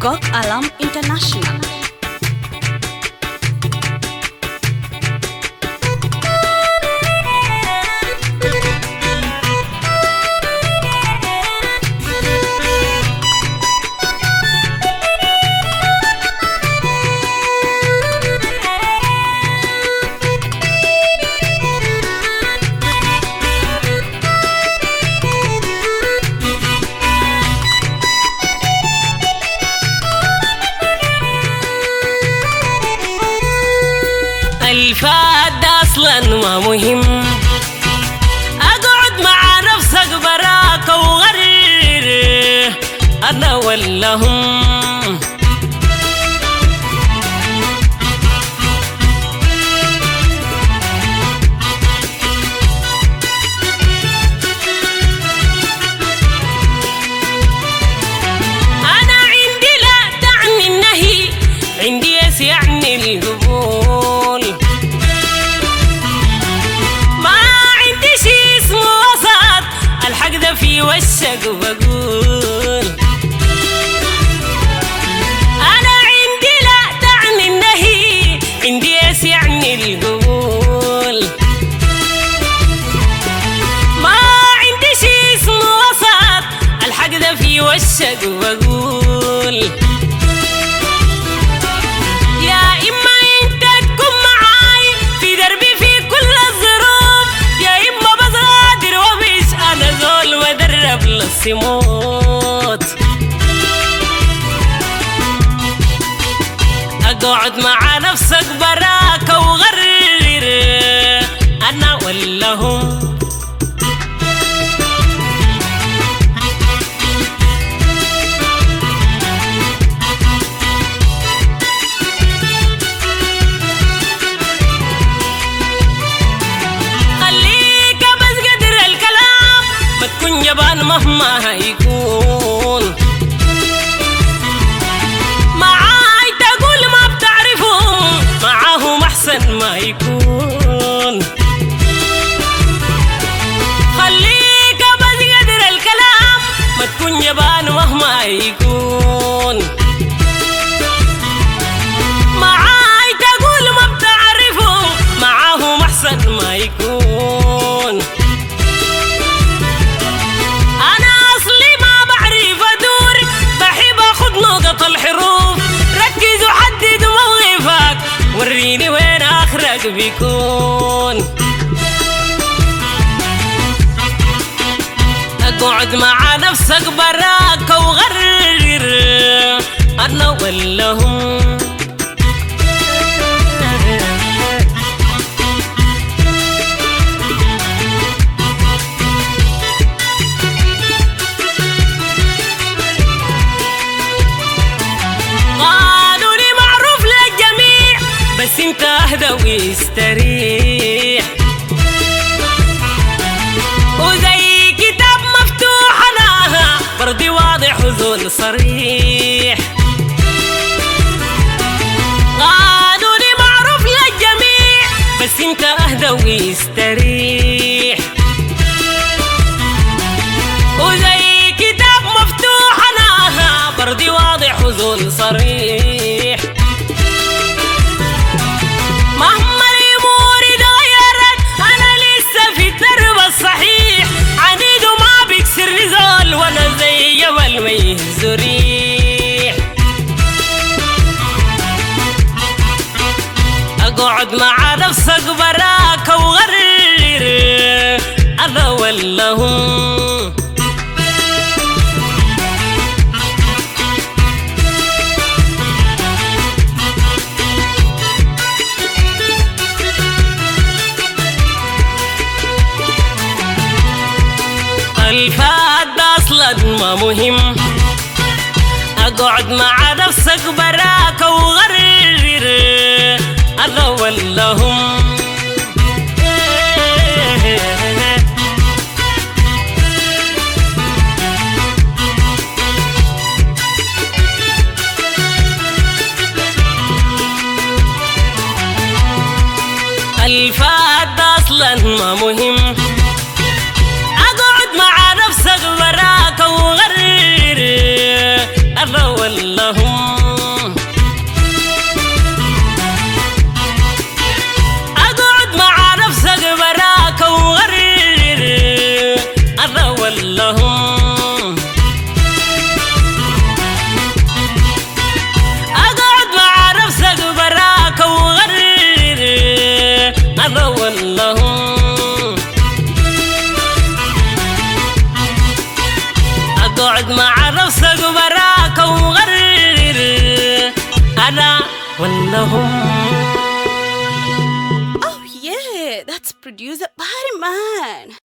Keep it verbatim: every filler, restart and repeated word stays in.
Gok Alam International. الفات ده اصلا ما مهم، اقعد مع نفسك براك وغرر انا ولا هم. انا عندي لا تعني النهي، عندي يس يعني القبول. الحق ده في وشك وبقول أنا عندي لا تعني النهي، عندي يس يعني القبول. ما عندي شي اسمه وسط، الحق ده في وشك وبقول يا إما أنت تكون معاي في دربي في كل الظروف، يا إما بصادر ومش أنا زول ودرب للصمود. أقعد مع نفسك براك وغرر أنا ولا هم. جبان مهما هيكون معاي تقول ما بتعرفهم، معاهم أحسن ما يكون. خليك بس قدر الكلام، ما تكون جبان مهما يكون. معاي تقول ما بتعرفهم، معاهم أحسن ما يكون. وريني وين آخرك بيكون. أقعد مع نفسك براك وغرر أنا ولا هم. بس انت اهدى واستريح، وزي كتاب مفتوح انا برضي واضح وزول صريح. قانوني معروف للجميع، بس انت اهدى واستريح، وزي كتاب مفتوح انا برضي واضح وزول صريح. مهما الأمور اتغيرت أنا لسه في الدرب الصحيح، عنيد وما بيكسرني زول وأنا زي جبل ما يهز ريح. أقعد مع نفسك براك وغرر أنا ولا هم. الفات ده اصلا ما مهم، اقعد مع نفسك براك وغرر انا ولا هم. الفات ده اصلا ما مهم، اقعد مع نفسك براك وغرر انا ولا هم. أصدق براك وغرر أنا ولا هم. Oh yeah, that's producer Party Man.